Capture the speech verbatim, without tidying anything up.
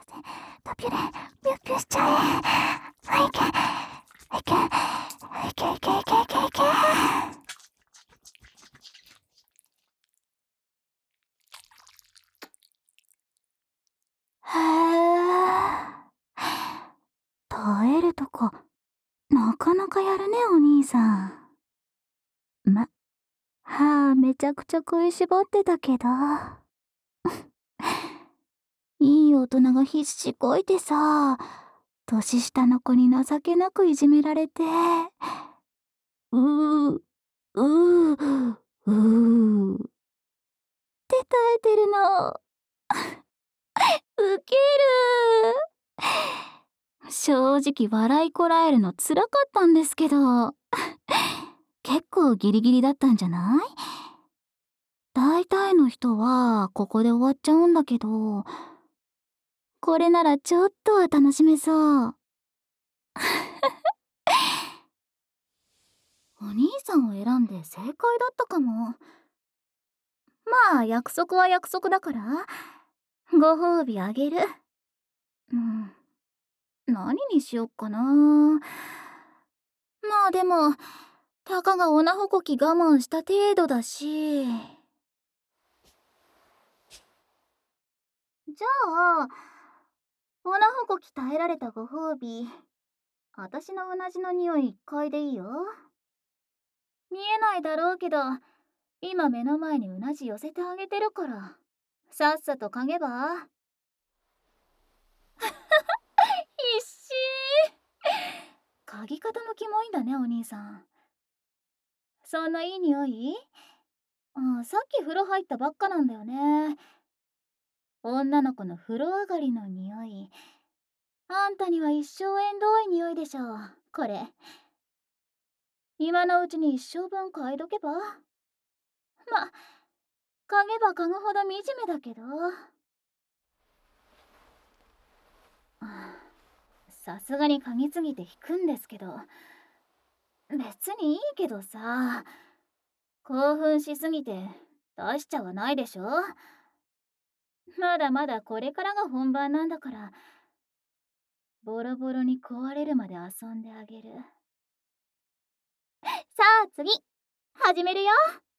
ドピュレ、ピュッピュしちゃえ。はい、いけ、いけ、いけいけいけいけいけ。へえ。耐えるとか、なかなかやるね、お兄さん。ま、歯めちゃくちゃ食いしばってたけど。いい大人が必死こいてさ、年下の子に情けなくいじめられて。うう、うう、うう。って耐えてるの。ウケる。正直笑いこらえるの辛かったんですけど。結構ギリギリだったんじゃない？大体の人はここで終わっちゃうんだけど、これならちょっとは楽しめそう。お兄さんを選んで正解だったかも。まあ約束は約束だから、ご褒美あげる。うん、何にしよっかな。まあでも、たかがオナホコキ我慢した程度だし。じゃあ、オナホコキ耐えられたご褒美、私のうなじの匂い嗅いでいいよ。見えないだろうけど、今目の前にうなじ寄せてあげてるから、さっさと嗅げば。必死。嗅ぎ方もキモいんだね、お兄さん。そんないい匂い？あ、さっき風呂入ったばっかなんだよね。女の子の風呂上がりの匂い。あんたには一生縁遠い匂いでしょ、これ。今のうちに一生分嗅いどけば。ま、嗅げば嗅ぐほど惨めだけど。さすがに嗅ぎすぎて引くんですけど。別にいいけどさ、興奮しすぎて出しちゃわないでしょ。まだまだこれからが本番なんだから、ボロボロに壊れるまで遊んであげる。さあ次、始めるよ。